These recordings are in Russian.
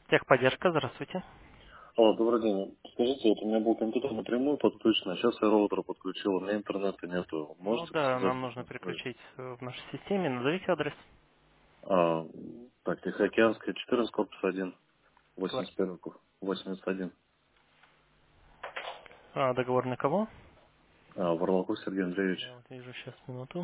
Техподдержка, здравствуйте. Алло, добрый день. Скажите, вот у меня был компьютер напрямую подключен, а сейчас я роутер подключил, у меня интернета нету. Ну Можете да, нам связаться с нужно ним? Ой. переключить в нашей системе. Назовите адрес. А, так, Тихоокеанская, 14, корпус 1, Квар- 81, 81. Договор на кого? Варлаков Сергей Андреевич. Я вот вижу сейчас минуту.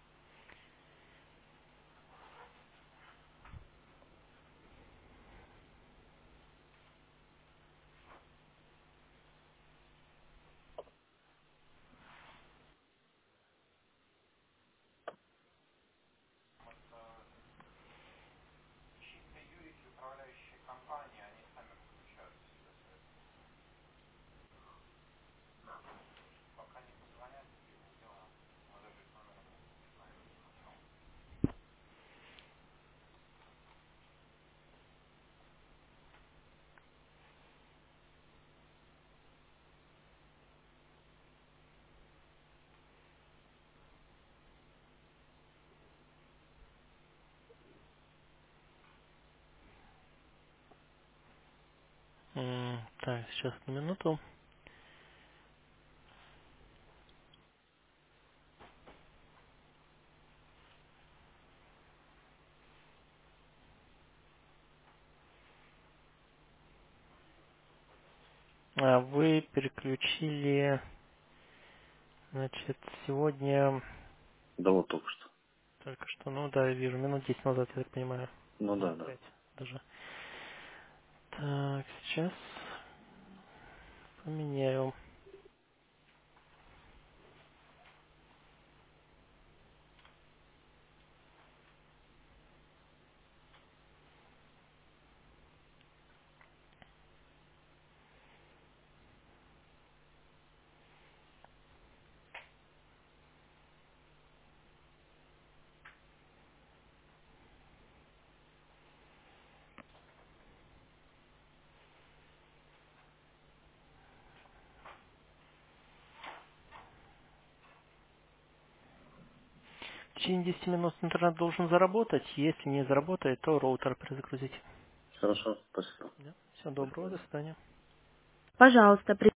Так, сейчас на минуту. Вы переключили, значит, сегодня, Да вот только что. только что, ну да, я вижу, минут 10 назад, я так понимаю. Ну да, Минут да. 5 даже. Так, сейчас поменяю. В течение 10 минут интернет должен заработать. Если не заработает, то роутер перезагрузить. Хорошо, спасибо. Да. Всего До доброго, свидания. до свидания. Пожалуйста,